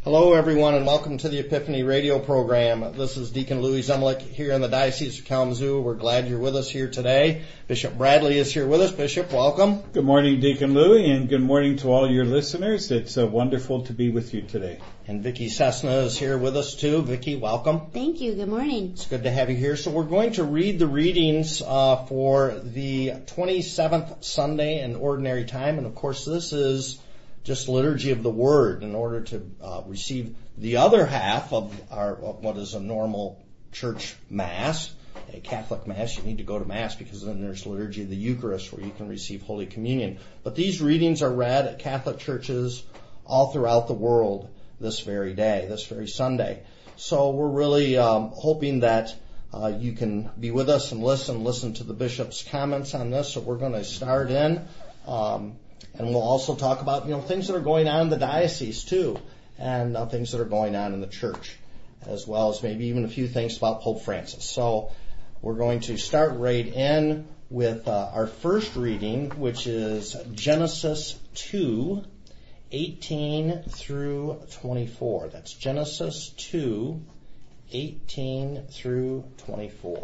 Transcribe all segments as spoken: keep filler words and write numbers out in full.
Hello, everyone, and welcome to the Epiphany radio program. This is Deacon Louis Zemlich here in the Diocese of Kalamazoo. We're glad you're with us here today. Bishop Bradley is here with us. Bishop, welcome. Good morning, Deacon Louis, and good morning to all your listeners. It's uh, wonderful to be with you today. And Vicki Cessna is here with us, too. Vicki, welcome. Thank you. Good morning. It's good to have you here. So we're going to read the readings uh, for the twenty-seventh Sunday in Ordinary Time. And, of course, this is just liturgy of the Word in order to uh, receive the other half of our of what is a normal church Mass, a Catholic Mass. You need to go to Mass because then there's liturgy of the Eucharist where you can receive Holy Communion. But these readings are read at Catholic churches all throughout the world this very day, this very Sunday. So we're really um, hoping that uh, you can be with us and listen, listen to the Bishop's comments on this. So we're going to start in. Um, And we'll also talk about, you know, things that are going on in the diocese, too, and uh, things that are going on in the church, as well as maybe even a few things about Pope Francis. So we're going to start right in with uh, our first reading, which is Genesis two, eighteen through twenty-four. That's Genesis two, eighteen through twenty-four.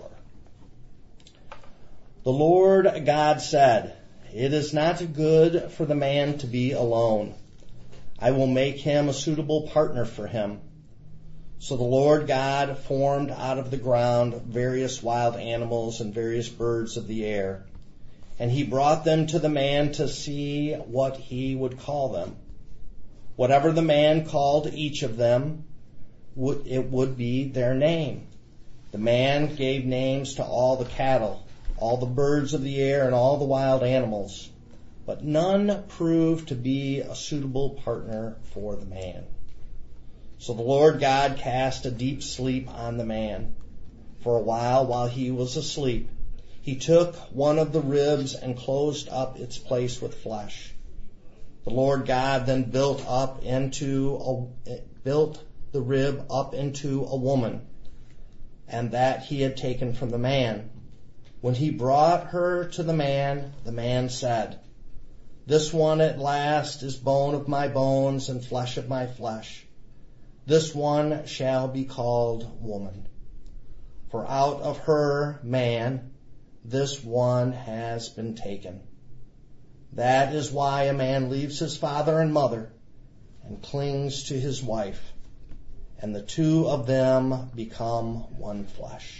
The Lord God said, "It is not good for the man to be alone. I will make him a suitable partner for him." So the Lord God formed out of the ground various wild animals and various birds of the air. And he brought them to the man to see what he would call them. Whatever the man called each of them, it would be their name. The man gave names to all the cattle, all the birds of the air, and all the wild animals, but none proved to be a suitable partner for the man. So the Lord God cast a deep sleep on the man. For a while, while he was asleep, he took one of the ribs and closed up its place with flesh. The Lord God then built up into a, built the rib up into a woman, and that he had taken from the man. When he brought her to the man, the man said, "This one at last is bone of my bones and flesh of my flesh. This one shall be called woman. For out of her, man, this one has been taken. That is why a man leaves his father and mother and clings to his wife, and the two of them become one flesh."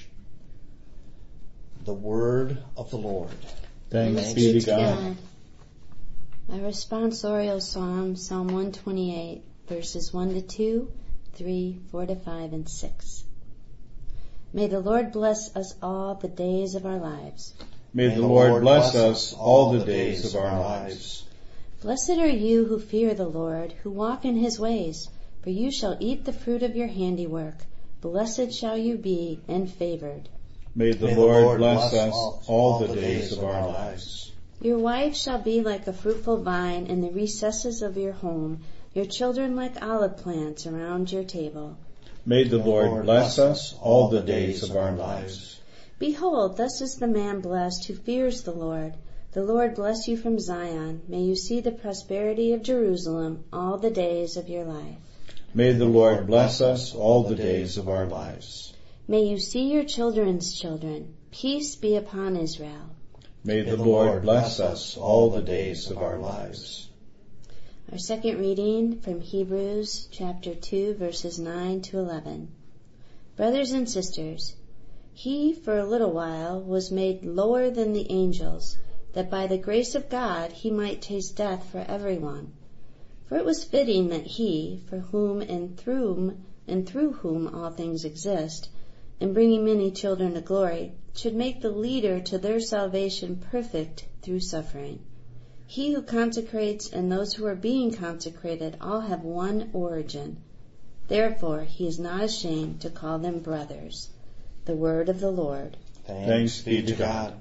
The word of the Lord. Thanks, Thanks be to to God. God. My responsorial psalm, Psalm one twenty-eight, verses one to two, three, four to five, and six. May the Lord bless us all the days of our lives. May the Lord bless us all the days of our lives. Blessed are you who fear the Lord, who walk in his ways, for you shall eat the fruit of your handiwork. Blessed shall you be and favored. May the, May the Lord, Lord bless, bless us all, all the days of our lives. Your wife shall be like a fruitful vine in the recesses of your home, your children like olive plants around your table. May the Lord, Lord bless us all the days of our lives. Behold, thus is the man blessed who fears the Lord. The Lord bless you from Zion. May you see the prosperity of Jerusalem all the days of your life. May the Lord bless us all the days of our lives. May you see your children's children. Peace be upon Israel. May the Lord bless us all the days of our lives. Our second reading from Hebrews chapter two, verses nine to eleven. Brothers and sisters, he for a little while was made lower than the angels, that by the grace of God he might taste death for everyone. For it was fitting that he, for whom and through and through whom all things exist, in bringing many children to glory, should make the leader to their salvation perfect through suffering. He who consecrates and those who are being consecrated all have one origin. Therefore he is not ashamed to call them brothers. The word of the Lord. Thanks be to God.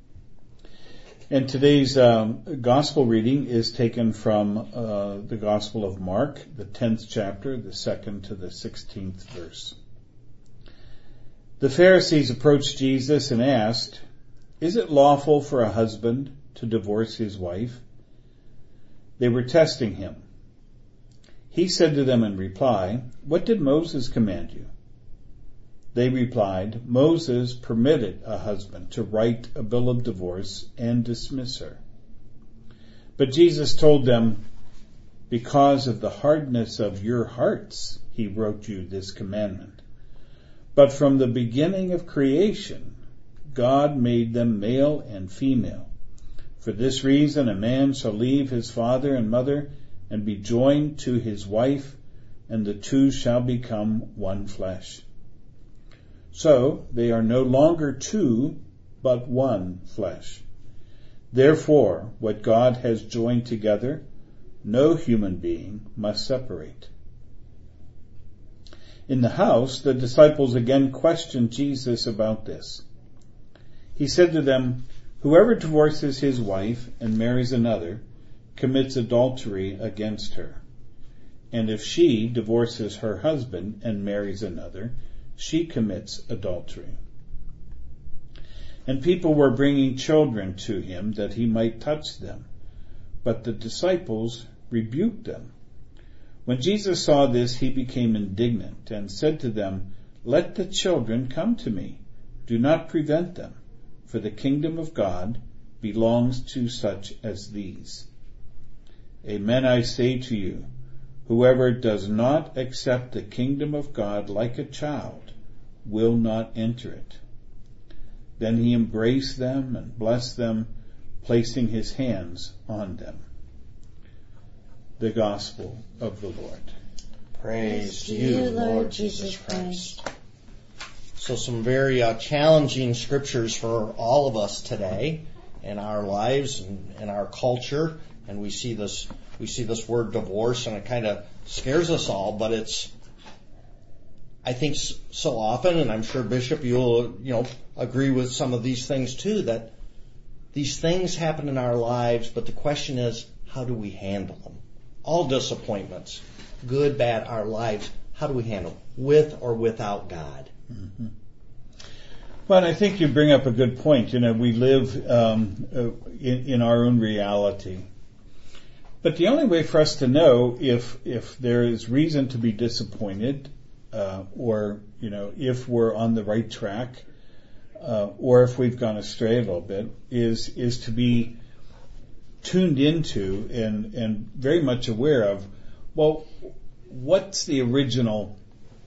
And today's um, gospel reading is taken from uh, the Gospel of Mark, the tenth chapter, the second to the sixteenth verse. The Pharisees approached Jesus and asked, "Is it lawful for a husband to divorce his wife?" They were testing him. He said to them in reply, "What did Moses command you?" They replied, "Moses permitted a husband to write a bill of divorce and dismiss her." But Jesus told them, "Because of the hardness of your hearts, he wrote you this commandment. But from the beginning of creation, God made them male and female. For this reason, a man shall leave his father and mother and be joined to his wife, and the two shall become one flesh. So they are no longer two, but one flesh. Therefore, what God has joined together, no human being must separate." In the house, the disciples again questioned Jesus about this. He said to them, "Whoever divorces his wife and marries another commits adultery against her. And if she divorces her husband and marries another, she commits adultery." And people were bringing children to him that he might touch them. But the disciples rebuked them. When Jesus saw this, he became indignant and said to them, "Let the children come to me. Do not prevent them, for the kingdom of God belongs to such as these. Amen, I say to you, whoever does not accept the kingdom of God like a child will not enter it." Then he embraced them and blessed them, placing his hands on them. The Gospel of the Lord. Praise to you, Lord Jesus Christ. So some very uh, challenging scriptures for all of us today in our lives and in our culture. And we see this, we see this word divorce, and it kind of scares us all, but it's, I think so often, and I'm sure Bishop, you'll, you know, agree with some of these things too, that these things happen in our lives, but the question is, how do we handle them? All disappointments, good, bad, our lives, how do we handle them? With or without God? Mm-hmm. Well, I think you bring up a good point. You know, we live um, uh, in, in our own reality. But the only way for us to know if if there is reason to be disappointed, uh, or, you know, if we're on the right track, uh, or if we've gone astray a little bit, is is to be tuned into and, and very much aware of, well, what's the original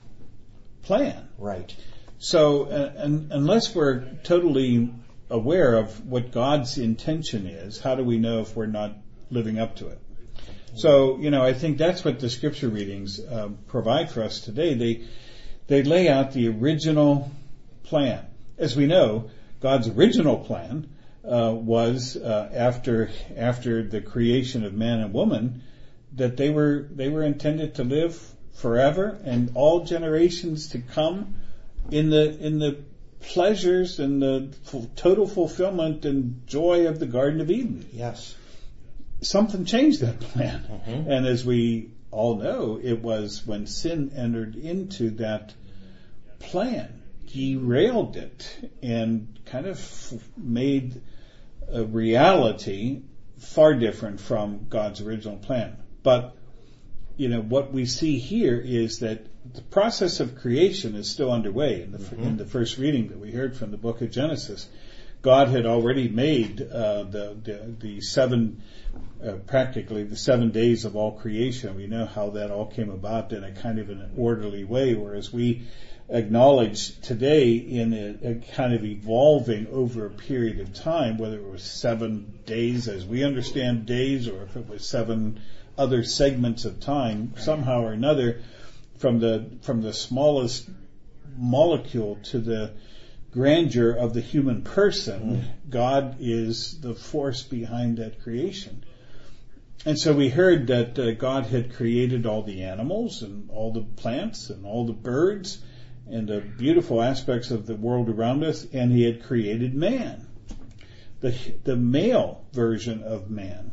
plan? Right. So, uh, and, unless we're totally aware of what God's intention is, how do we know if we're not living up to it? So, you know, I think that's what the scripture readings uh, provide for us today. They they lay out the original plan. As we know, God's original plan uh, was uh, after after the creation of man and woman, that they were they were intended to live forever and all generations to come in the in the pleasures and the total fulfillment and joy of the Garden of Eden. Yes. Something changed that plan. Mm-hmm. And as we all know, it was when sin entered into that plan, derailed it, and kind of made a reality far different from God's original plan. But, you know, what we see here is that the process of creation is still underway. In the, mm-hmm. in the first reading that we heard from the book of Genesis, God had already made uh, the, the the seven, uh, practically the seven days of all creation. We know how that all came about in a kind of an orderly way, whereas we acknowledge today in a, a kind of evolving over a period of time, whether it was seven days as we understand days, or if it was seven other segments of time, somehow or another, from the from the smallest molecule to the grandeur of the human person, mm. God is the force behind that creation. And so we heard that uh, God had created all the animals and all the plants and all the birds and the beautiful aspects of the world around us, and he had created man, the the male version of man.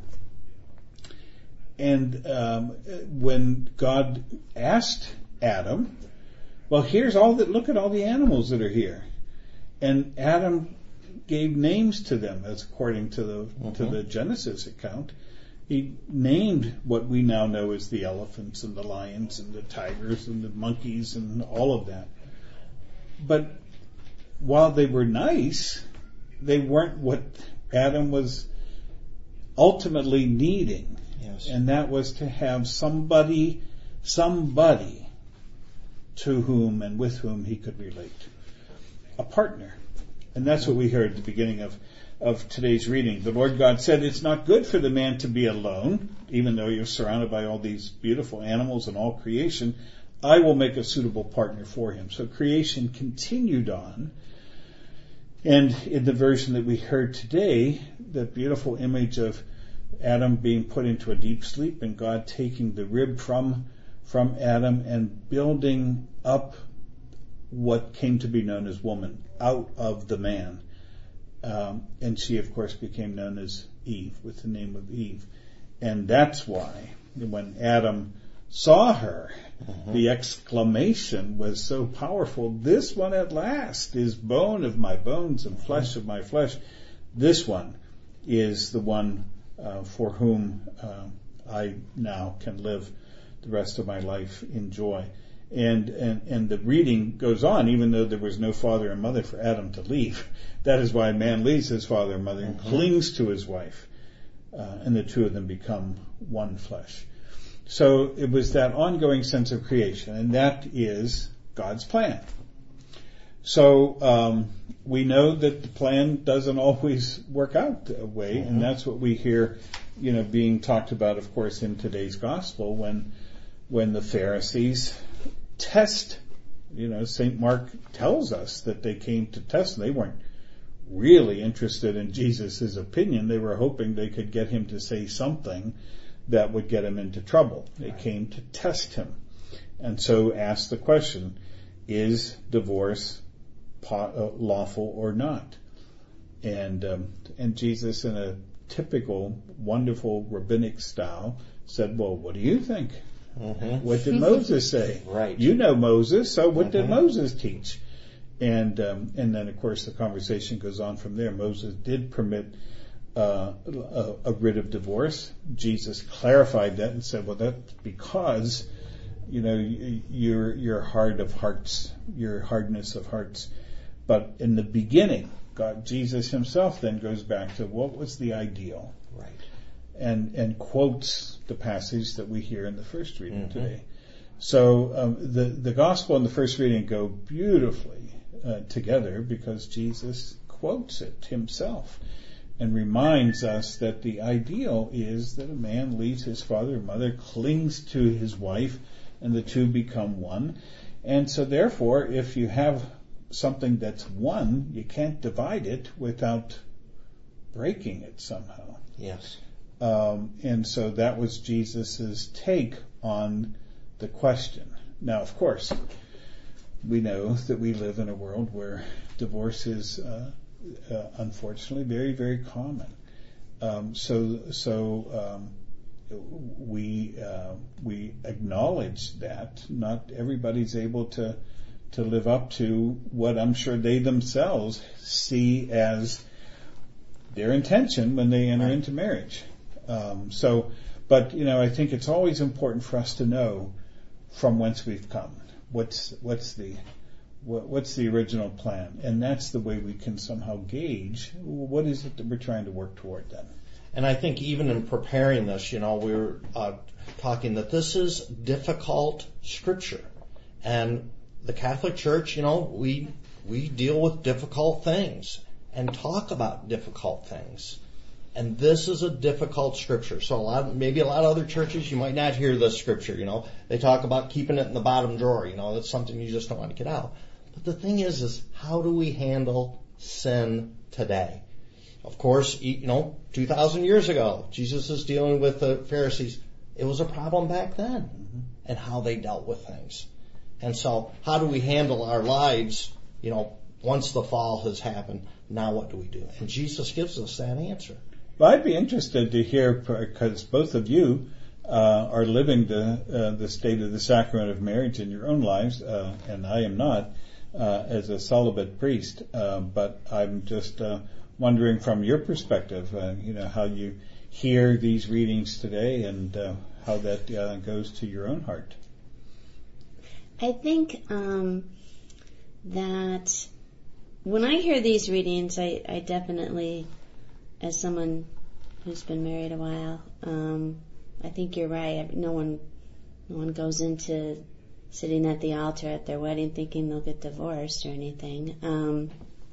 And um, when God asked Adam, well, here's all that, look at all the animals that are here. And Adam gave names to them, as according to the mm-hmm. to the Genesis account. he named what we now know as the elephants and the lions and the tigers and the monkeys and all of that. But while they were nice, they weren't what Adam was ultimately needing. Yes. And that was to have somebody, somebody to whom and with whom he could relate. A partner. And that's what we heard at the beginning of, of today's reading. The Lord God said, it's not good for the man to be alone, even though you're surrounded by all these beautiful animals and all creation. I will make a suitable partner for him. So creation continued on. And in the version that we heard today, the beautiful image of Adam being put into a deep sleep and God taking the rib from, from Adam and building up what came to be known as woman out of the man. Um, and she, of course, became known as Eve, with the name of Eve. And that's why when Adam saw her, mm-hmm. the exclamation was so powerful, this one at last is bone of my bones and flesh of my flesh. This one is the one uh, for whom uh, I now can live the rest of my life in joy. And, and and the reading goes on, even though there was no father and mother for Adam to leave. That is why a man leaves his father and mother and mm-hmm. clings to his wife, uh, and the two of them become one flesh. So it was that ongoing sense of creation, and that is God's plan. So um, we know that the plan doesn't always work out that way, mm-hmm. and that's what we hear, you know, being talked about, of course, in today's gospel when when the Pharisees test. You know, Saint Mark tells us that they came to test. They weren't really interested in Jesus' opinion. They were hoping they could get him to say something that would get him into trouble. They right. came to test him. And so asked the question, is divorce lawful or not? And um, and Jesus, in a typical, wonderful rabbinic style, said, well, what do you think? Mm-hmm. What did Moses say? Right. You know Moses, so what mm-hmm. did Moses teach? And um, and then, of course, the conversation goes on from there. Moses did permit uh, a, a writ of divorce. Jesus clarified that and said, well, that's because, you know, your your hard of hearts, your hardness of hearts. But in the beginning, God, Jesus himself then goes back to what was the ideal. Right. And and quotes the passage that we hear in the first reading mm-hmm. today. So um, the the gospel and the first reading go beautifully uh, together because Jesus quotes it himself and reminds us that the ideal is that a man leaves his father and mother, clings to his wife, and the two become one. And so therefore, if you have something that's one, you can't divide it without breaking it somehow. Yes. Um, and so that was Jesus's take on the question. Now, of course, we know that we live in a world where divorce is, uh, uh, unfortunately, very, very common. Um, so, so um, we uh, we acknowledge that not everybody's able to to live up to what I'm sure they themselves see as their intention when they enter into marriage. Um, so, but, you know, I think it's always important for us to know from whence we've come. What's, what's the, what, what's the original plan? And that's the way we can somehow gauge what is it that we're trying to work toward then. And I think even in preparing this, you know, we were uh, talking that this is difficult scripture. And the Catholic Church, you know, we, we deal with difficult things and talk about difficult things. And this is a difficult scripture. So a lot, maybe a lot of other churches, you might not hear this scripture, you know. They talk about keeping it in the bottom drawer, you know. That's something you just don't want to get out. But the thing is, is how do we handle sin today? Of course, you know, two thousand years ago, Jesus is dealing with the Pharisees. It was a problem back then, mm-hmm. and how they dealt with things. And so how do we handle our lives, you know, once the fall has happened? Now what do we do? And Jesus gives us that answer. Well, I'd be interested to hear, because both of you uh, are living the uh, the state of the sacrament of marriage in your own lives, uh, and I am not uh, as a celibate priest. Uh, but I'm just uh, wondering from your perspective, uh, you know, how you hear these readings today and uh, how that uh, goes to your own heart. I think um, that when I hear these readings, I, I definitely, as someone who's been married a while, um, I think you're right. No one, no one goes into sitting at the altar at their wedding thinking they'll get divorced or anything. Um,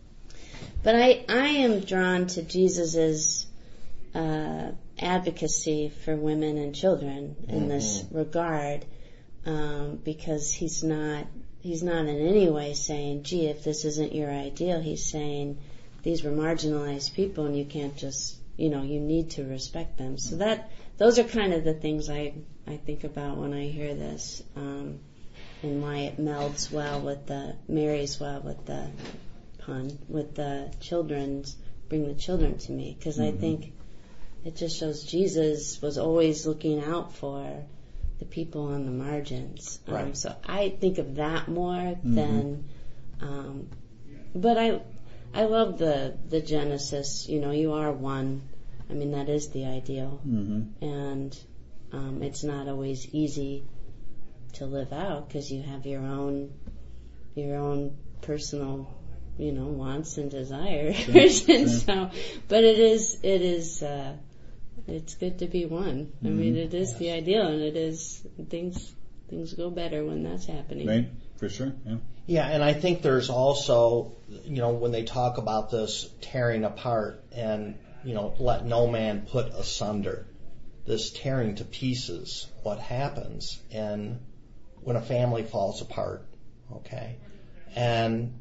but I, I am drawn to Jesus's uh, advocacy for women and children in mm-hmm. this regard, um, because he's not, he's not in any way saying, "Gee, if this isn't your ideal," he's saying these were marginalized people, and you can't just, you know, you need to respect them. So that, those are kind of the things I, I think about when I hear this. Um, and why it melds well with the, marries well with the pun, with the children's, bring the children to me. Because mm-hmm. I think it just shows Jesus was always looking out for the people on the margins. Right. Um, so I think of that more mm-hmm. than, um, but I, I love the, the Genesis, you know, you are one. I mean, that is the ideal. Mm-hmm. And, um, it's not always easy to live out because you have your own your own personal, you know, wants and desires. Sure, and sure. So, but it is it is uh, it's good to be one. Mm-hmm. I mean, it is the ideal, and it is things things go better when that's happening. Right, for sure. Yeah. Yeah, and I think there's also, you know, when they talk about this tearing apart and, you know, let no man put asunder, this tearing to pieces, what happens and when a family falls apart, okay? And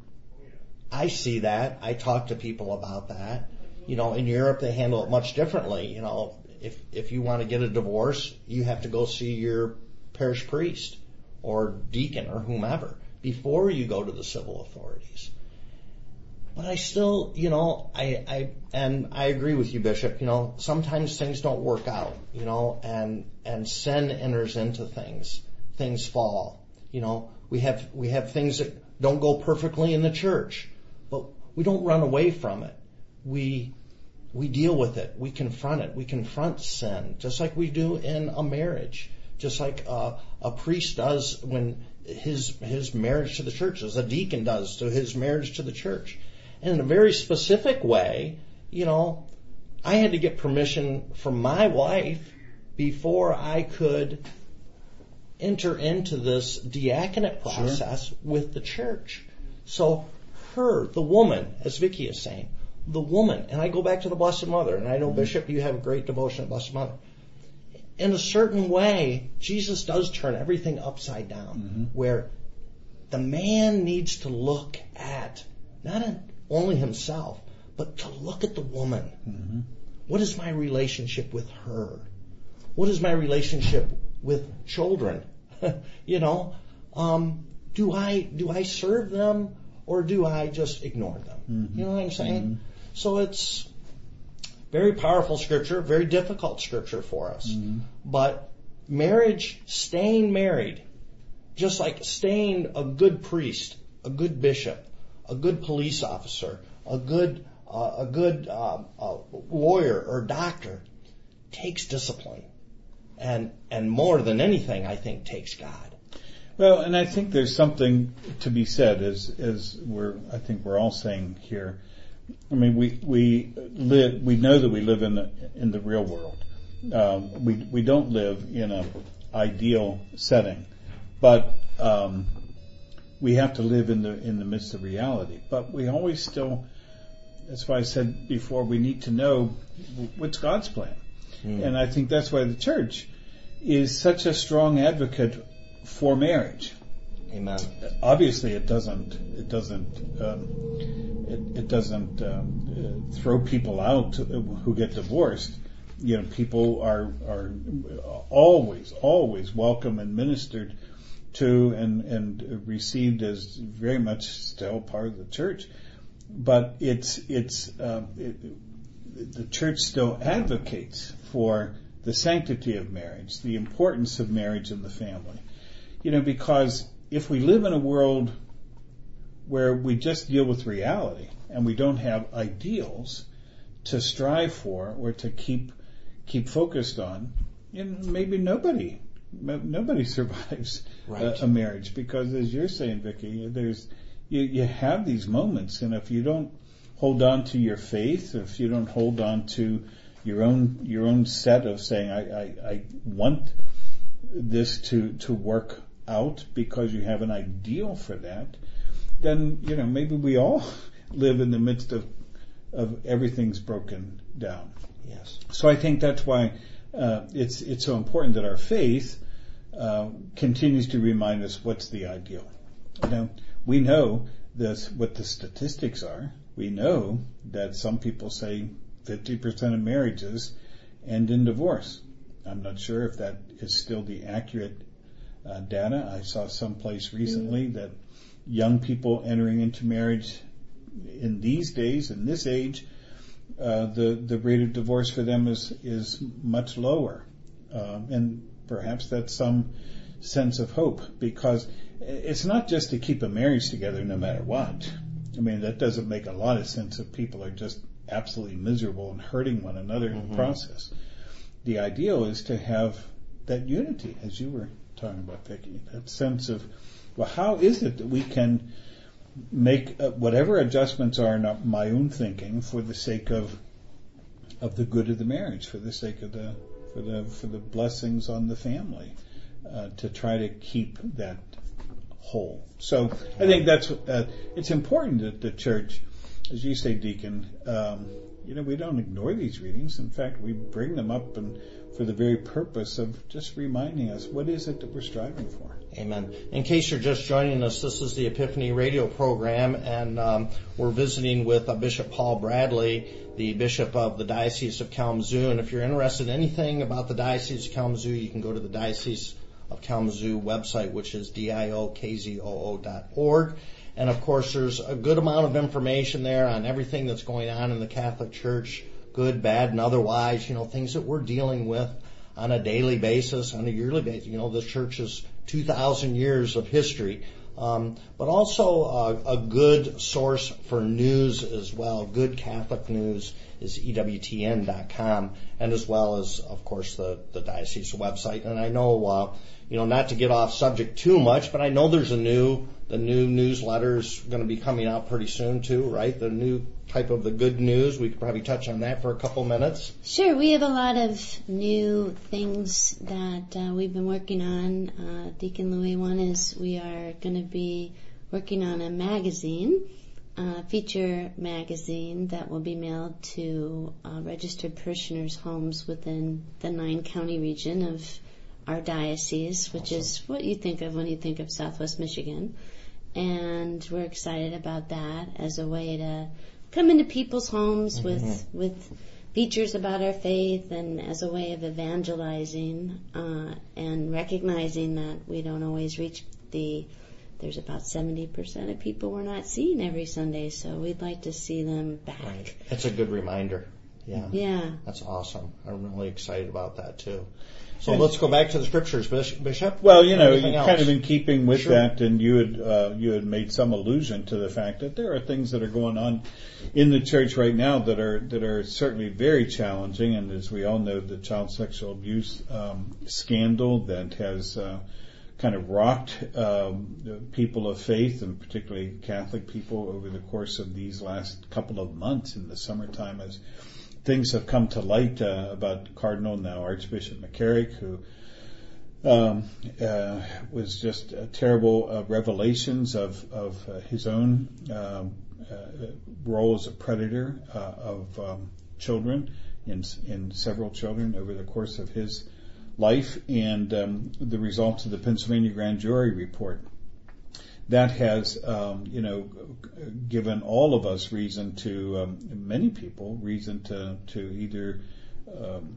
I see that. I talk to people about that. You know, in Europe they handle it much differently. You know, if if you want to get a divorce, you have to go see your parish priest or deacon or whomever before you go to the civil authorities. But I still, you know, I, I and I agree with you, Bishop, you know, sometimes things don't work out, you know, and and sin enters into things. Things fall. You know, we have we have things that don't go perfectly in the church, but we don't run away from it. We we deal with it. We confront it. We confront sin, just like we do in a marriage, just like uh, a priest does when his his marriage to the church, as a deacon does to his marriage to the church. And in a very specific way, you know, I had to get permission from my wife before I could enter into this diaconate process sure. with the church. So her, the woman, as Vicki is saying, the woman, and I go back to the Blessed Mother, and I know, mm-hmm. Bishop, you have a great devotion to the Blessed Mother. In a certain way, Jesus does turn everything upside down, mm-hmm. where the man needs to look at not only himself, but to look at the woman. Mm-hmm. What is my relationship with her? What is my relationship with children? you know, um, do I do I serve them or do I just ignore them? Mm-hmm. You know what I'm saying? Mm-hmm. So it's very powerful scripture, very difficult scripture for us. Mm-hmm. But marriage, staying married, just like staying a good priest, a good bishop, a good police officer, a good uh, a good uh, uh, lawyer or doctor, takes discipline. And and more than anything, I think, takes God. Well, and I think there's something to be said, as as we're I think we're all saying here. I mean, we we live. We know that we live in the in the real world. Um, we we don't live in an ideal setting, but um, we have to live in the in the midst of reality. But we always still. That's why I said before, we need to know what's God's plan. Mm. And I think that's why the church is such a strong advocate for marriage. Amen. Obviously, it doesn't. It doesn't. Um, it, it doesn't um, uh, throw people out who get divorced. You know, people are are always always welcome and ministered to and and received as very much still part of the church. But it's it's um, it, the church still advocates for the sanctity of marriage, the importance of marriage in the family. You know, because if we live in a world where we just deal with reality and we don't have ideals to strive for or to keep keep focused on, and maybe nobody, nobody survives right. a, a marriage, because as you're saying, Vicki, there's, you, you have these moments, and if you don't hold on to your faith, if you don't hold on to your own, your own set of saying, I, I, I want this to, to work out because you have an ideal for that, then, you know, maybe we all live in the midst of, of everything's broken down. Yes. So I think that's why uh, it's it's so important that our faith uh, continues to remind us what's the ideal. Now, we know this, what the statistics are. We know that some people say fifty percent of marriages end in divorce. I'm not sure if that is still the accurate uh, data. I saw someplace recently mm-hmm. that young people entering into marriage in these days, in this age, uh, the, the rate of divorce for them is, is much lower. Um, and perhaps that's some sense of hope, because it's not just to keep a marriage together no matter what. I mean, that doesn't make a lot of sense if people are just absolutely miserable and hurting one another mm-hmm. in the process. The ideal is to have that unity, as you were talking about, Vicki, that sense of, well, how is it that we can make uh, whatever adjustments are in my own thinking for the sake of of the good of the marriage, for the sake of the for the for the blessings on the family, uh, to try to keep that whole. So I think that's uh, it's important that the church, as you say, Deacon, um, you know, we don't ignore these readings. In fact, we bring them up and for the very purpose of just reminding us what is it that we're striving for. Amen. In case you're just joining us, this is the Epiphany radio program, and um, we're visiting with uh, Bishop Paul Bradley, the Bishop of the Diocese of Kalamazoo. And if you're interested in anything about the Diocese of Kalamazoo, you can go to the Diocese of Kalamazoo website, which is D I O K Z O O dot org. And of course, there's a good amount of information there on everything that's going on in the Catholic Church, good, bad, and otherwise, you know, things that we're dealing with on a daily basis, on a yearly basis. You know, the church is two thousand years of history, um, but also uh, a good source for news as well. Good Catholic news is E W T N dot com, and as well as, of course, the, the diocese website. And I know, uh, you know, not to get off subject too much, but I know there's a new, the new newsletter's going to be coming out pretty soon too, right? The new type of the good news. We could probably touch on that for a couple minutes. Sure. We have a lot of new things that uh, we've been working on. Uh, Deacon Louis, one is we are going to be working on a magazine, uh, feature magazine that will be mailed to uh, registered parishioners' homes within the nine county region of our diocese, which awesome. Is what you think of when you think of Southwest Michigan. And we're excited about that as a way to come into people's homes mm-hmm. with with features about our faith, and as a way of evangelizing uh, and recognizing that we don't always reach the, there's about seventy percent of people we're not seeing every Sunday, so we'd like to see them back. Right. It's a good reminder. Yeah. Yeah. That's awesome. I'm really excited about that too. So let's go back to the scriptures, Bishop. Well, you know, kind of in keeping with sure. that, and you had uh, you had made some allusion to the fact that there are things that are going on in the church right now that are that are certainly very challenging. And as we all know, the child sexual abuse um, scandal that has uh, kind of rocked um, people of faith, and particularly Catholic people, over the course of these last couple of months in the summertime, as things have come to light uh, about Cardinal, now Archbishop McCarrick, who um, uh, was just uh, terrible uh, revelations of, of uh, his own um, uh, role as a predator uh, of um, children, in, in several children over the course of his life, and um, the results of the Pennsylvania Grand Jury report. That has, um, you know, given all of us reason to, um, many people, reason to, to either um,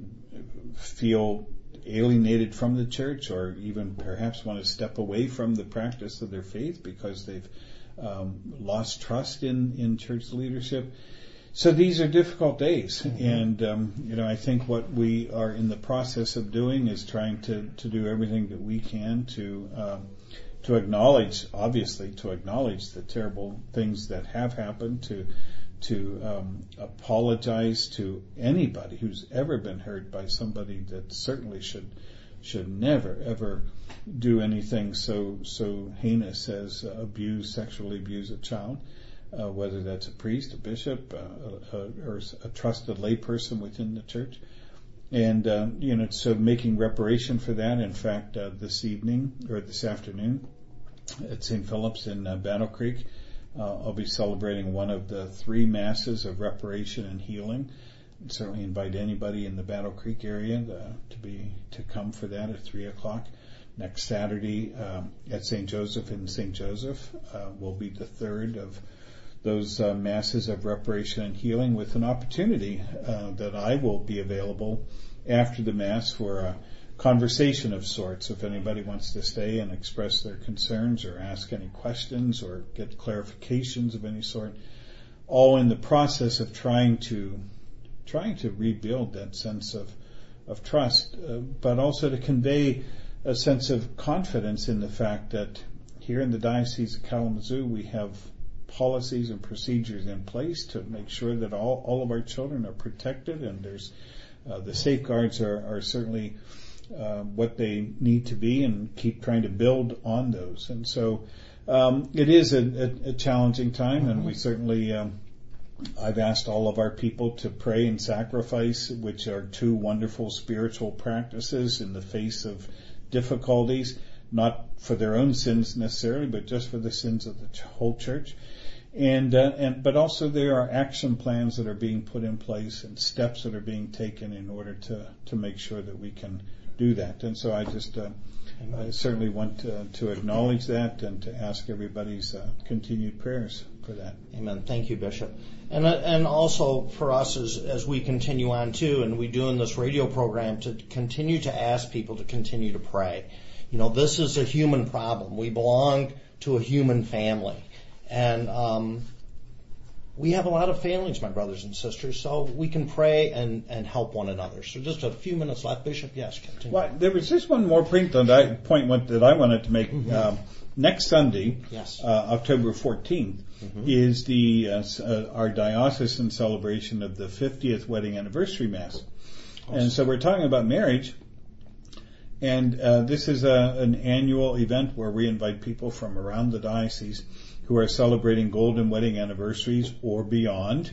feel alienated from the church, or even perhaps want to step away from the practice of their faith because they've um, lost trust in, in church leadership. So these are difficult days, mm-hmm. and um, you know, I think what we are in the process of doing is trying to, to do everything that we can to um, to acknowledge, obviously, to acknowledge the terrible things that have happened, to to um, apologize to anybody who's ever been hurt by somebody that certainly should should never ever do anything so so heinous as uh, abuse, sexually abuse a child, uh, whether that's a priest, a bishop, uh, a, a, or a trusted layperson within the church. And, uh, you know, so making reparation for that. In fact, uh, this evening or this afternoon at Saint Philip's in uh, Battle Creek, uh, I'll be celebrating one of the three masses of reparation and healing. I'd certainly invite anybody in the Battle Creek area uh, to be to come for that at three o'clock. Next Saturday um, at Saint Joseph in Saint Joseph uh, will be the third of those uh, masses of reparation and healing, with an opportunity uh, that I will be available after the Mass for a conversation of sorts. If anybody wants to stay and express their concerns or ask any questions or get clarifications of any sort, all in the process of trying to trying to rebuild that sense of of trust, uh, but also to convey a sense of confidence in the fact that here in the Diocese of Kalamazoo we have policies and procedures in place to make sure that all, all of our children are protected, and there's uh, the safeguards are, are certainly uh, what they need to be, and keep trying to build on those. And so um, it is a, a, a challenging time, mm-hmm. and we certainly um, I've asked all of our people to pray and sacrifice, which are two wonderful spiritual practices in the face of difficulties, not for their own sins necessarily, but just for the sins of the whole church. And, uh, and, but also there are action plans that are being put in place and steps that are being taken in order to, to make sure that we can do that. And so I just, uh, I certainly want to, to acknowledge that and to ask everybody's uh, continued prayers for that. Amen. Thank you, Bishop. And, uh, and also for us as, as we continue on too, and we do in this radio program, to continue to ask people to continue to pray. You know, this is a human problem. We belong to a human family. And um, we have a lot of failings, my brothers and sisters, so we can pray and, and help one another. So just a few minutes left. Bishop, yes, continue. Well, there was just one more point that I, point that I wanted to make. Mm-hmm. Um, next Sunday, yes. uh, October fourteenth, mm-hmm. is the uh, uh, our diocesan celebration of the fiftieth wedding anniversary Mass. Awesome. And so we're talking about marriage. And uh, this is a, an annual event where we invite people from around the diocese who are celebrating golden wedding anniversaries or beyond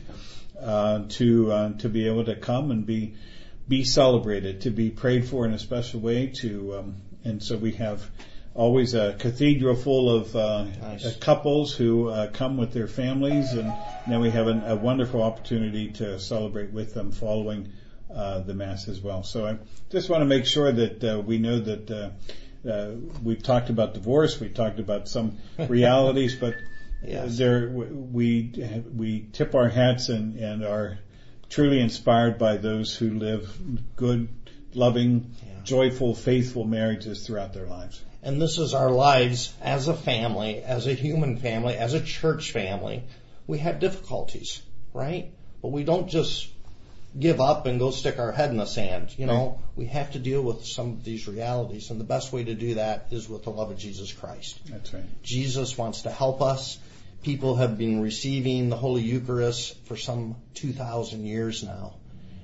uh, to uh, to be able to come and be be celebrated, to be prayed for in a special way. To um, and so we have always a cathedral full of uh, nice. couples who uh, come with their families, and then we have an, a wonderful opportunity to celebrate with them following uh, the Mass as well. So I just want to make sure that uh, we know that uh, uh, we've talked about divorce, we've talked about some realities, but yes. there we we tip our hats and, and are truly inspired by those who live good, loving, yeah. joyful, faithful marriages throughout their lives. And this is our lives as a family, as a human family, as a church family. We have difficulties, right? But we don't just give up and go stick our head in the sand. You know, right. we have to deal with some of these realities, and the best way to do that is with the love of Jesus Christ. That's right. Jesus wants to help us. People have been receiving the Holy Eucharist for some two thousand years now,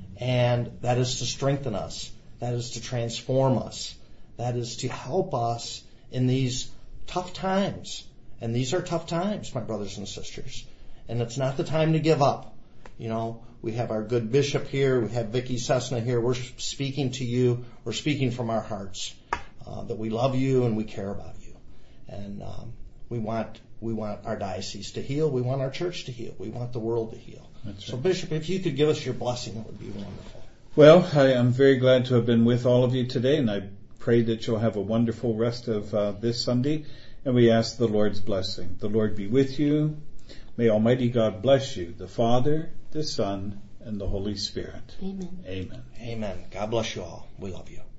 and that is to strengthen us. That is to transform us. That is to help us in these tough times. And these are tough times, my brothers and sisters. And it's not the time to give up. You know, we have our good bishop here. We have Vicki Cessna here. We're speaking to you. We're speaking from our hearts uh, that we love you and we care about you. And um, we want we want our diocese to heal. We want our church to heal. We want the world to heal. That's so, right. Bishop, if you could give us your blessing, it would be wonderful. Well, I am very glad to have been with all of you today, and I pray that you'll have a wonderful rest of uh, this Sunday, and we ask the Lord's blessing. The Lord be with you. May Almighty God bless you, the Father, the Son, and the Holy Spirit. Amen. Amen. Amen. God bless you all. We love you.